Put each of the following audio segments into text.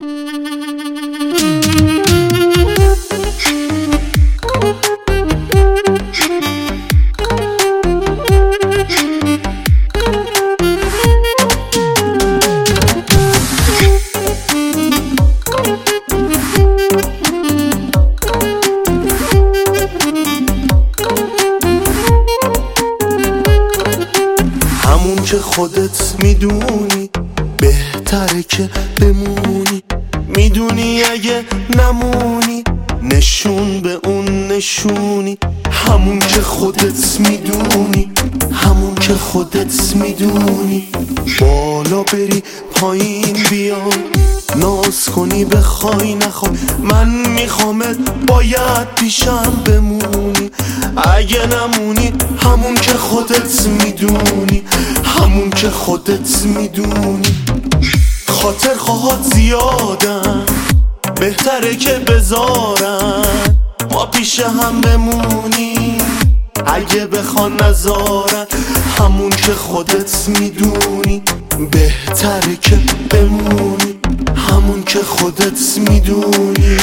همون که خودت میدونی بهتره که بمونی، میدونی اگه نمونی نشون به اون نشونی. همون که خودت میدونی، همون که خودت میدونی، بالا بری پایین بیا، ناز کنی بخوای نخوای، من میخوامت باید پیشم بمونی. اگه نمونی همون که خودت میدونی، همون که خودت میدونی. خاطر خواهات زیادن، بهتره که بذارن ما پیش هم بمونی. اگه بخوان نذارن همون که خودت میدونی، بهتره که بمونی، همون که خودت میدونی.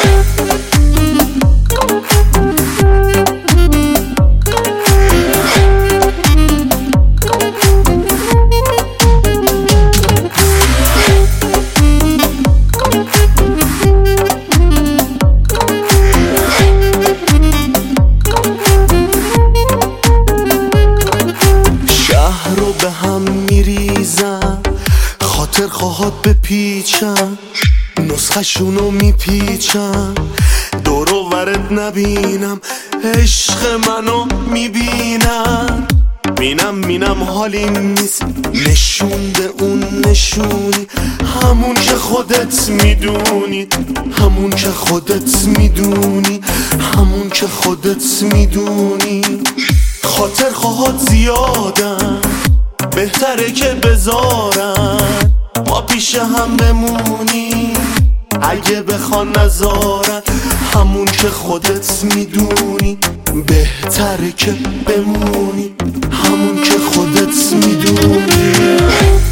شهر رو به هم میریزن، خاطر خواهات بپیچن، نسخه شونو میپیچن، دور و ورد نبینم عشق منو میبینن. مینم حالیم نیست نشون به اون نشونی. همون که خودت میدونی، همون که خودت میدونی، همون که خودت میدونی. خاطر خواهات زیادن، بهتره که بذارن ما پیش هم بمونی. اگه بخوان نذارن همون که خودت میدونی، بهتره که بمونی، همون که خودت میدونی.